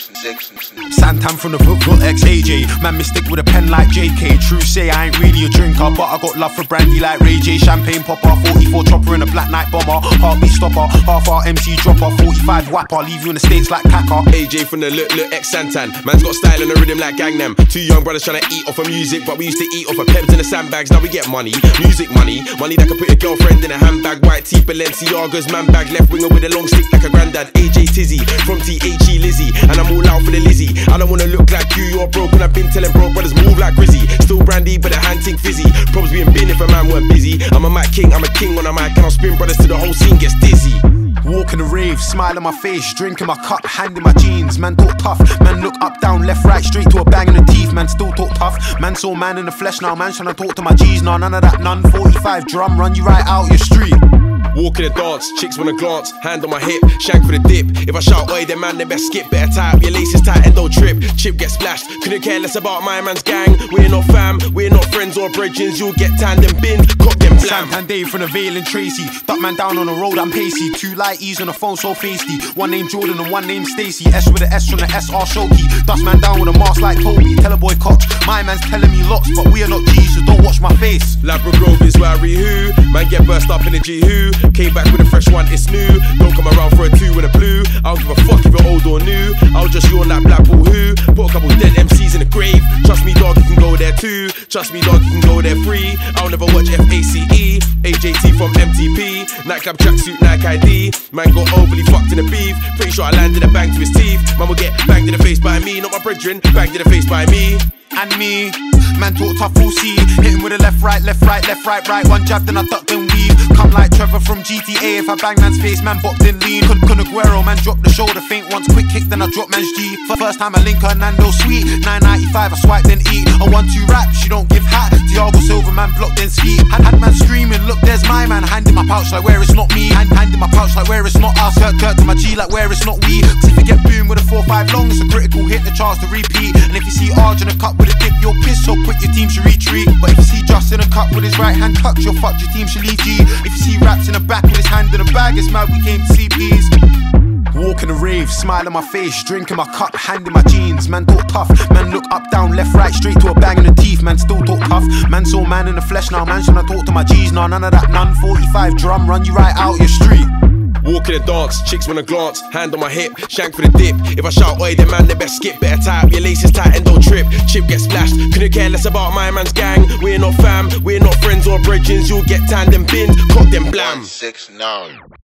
Santan from the Foot X AJ. Man, mystic with a pen like JK. True say I ain't really a drinker, but I got love for brandy like Ray J. Champagne popper, 44 chopper in a black night bomber. Heartbeat stopper, half our MC dropper, 45 whapper, leave you in the States like Kaka. AJ from the Look X Santan. Man's got style and a rhythm like Gangnam. Two young brothers trying to eat off of music, but we used to eat off of peps in the sandbags. Now we get money, music money, money that can put your girlfriend in a handbag. White tee, Balenciaga's man bag, left winger with a long stick like a granddad. AJ Tizzy from THE Lizzie, and I'm all out for the Lizzie. I don't wanna look like you, you're broke, and I've been telling broke brothers move like Grizzy. Still brandy, but the hand ting fizzy. Probs being bin if a man weren't busy. I'm a mic king, I'm a king on a mic, and I'll spin brothers till the whole scene gets dizzy. Walk in the rave, smile on my face, drink in my cup, hand in my jeans. Man talk tough, man look up, down, left, right, straight to a bang in the teeth. Man still talk tough, man saw man in the flesh now. Man tryna talk to my G's, nah, none of that, none. 45 drum, run you right out your street. Walk in the dance, chicks wanna glance, hand on my hip, shank for the dip. If I shout oi, then man, they best skip. Better tie up your laces tight and don't trip. Chip get splashed, couldn't care less about my man's gang. We're not fam, we're not friends or bridgings. You'll get tanned and bin, cock them blam. Santan Dave from the Vale and Tracy. Duck man down on the road, I'm pacey. Two light E's on the phone, so feisty. One named Jordan and one named Stacy. S with the S from the SR Shoki. Dust man down with a mask like Toby. Tell a boy Koch, my man's telling me lots, but we are not G's, so don't watch my face. Labra Grove is where I re-who. Man get burst up in the G-who. Came back with a fresh one, it's new. Don't come around for a two with a blue. I don't give a fuck if you're old or new. I'll just yawn like Black Bull who. Put a couple dead MCs in the grave. Trust me dog, you can go there too. Trust me dog, you can go there free. I'll never watch FACE. AJT from MTP. Nightclub tracksuit, Nike ID. Man got overly fucked in the beef. Pretty sure I landed a bang to his teeth. Man will get banged in the face by me, not my brethren. Banged in the face by me. And me, man talk tough, full C. Hit him with a left, right, left, right, left, right, right. One jab, then I duck, then weave. Come like Trevor from GTA. If I bang man's face, man bopped in lean. Kun Aguero, man drop the shoulder, faint once, quick kick, then I drop man's G. For first time I link her, Nando sweet. 9.95, I swipe, then eat. A 1-2 rap, she don't give hat. Thiago Silva, man blocked, then ski. Had man screaming, look, there's my man. Hand in my pouch like where it's not me. Hand in my pouch like where it's not us. Kurt to my G like where it's not we. Cause if you get boom with a 4-5 long, it's a critical hit, the chance to repeat. And if you see Arj in a cup with a dip, you'll piss so quick your team should retreat. But if you see Just in a cup with his right hand tucked, you'll fuck, your team should lead G. If you see Raps in the back with his hand in a bag, it's mad we came to see peas. Walk in the rave, smile on my face, drink in my cup, hand in my jeans. Man talk tough, man look up, down, left, right, straight to a bang in the teeth. Man still talk tough, man saw man in the flesh now. Man tryna talk to my G's, nah, none of that, none. 45 drum, run you right out your street. Walk in the dance, chicks wanna glance, hand on my hip, shank for the dip. If I shout oi, then man, they best skip. Better tie up your laces tight and don't trip. Chip get splashed, couldn't care less about my man's gang. We're not fam, we're not friends or bridgings. You'll get tanned and binned, cock them blam. 169.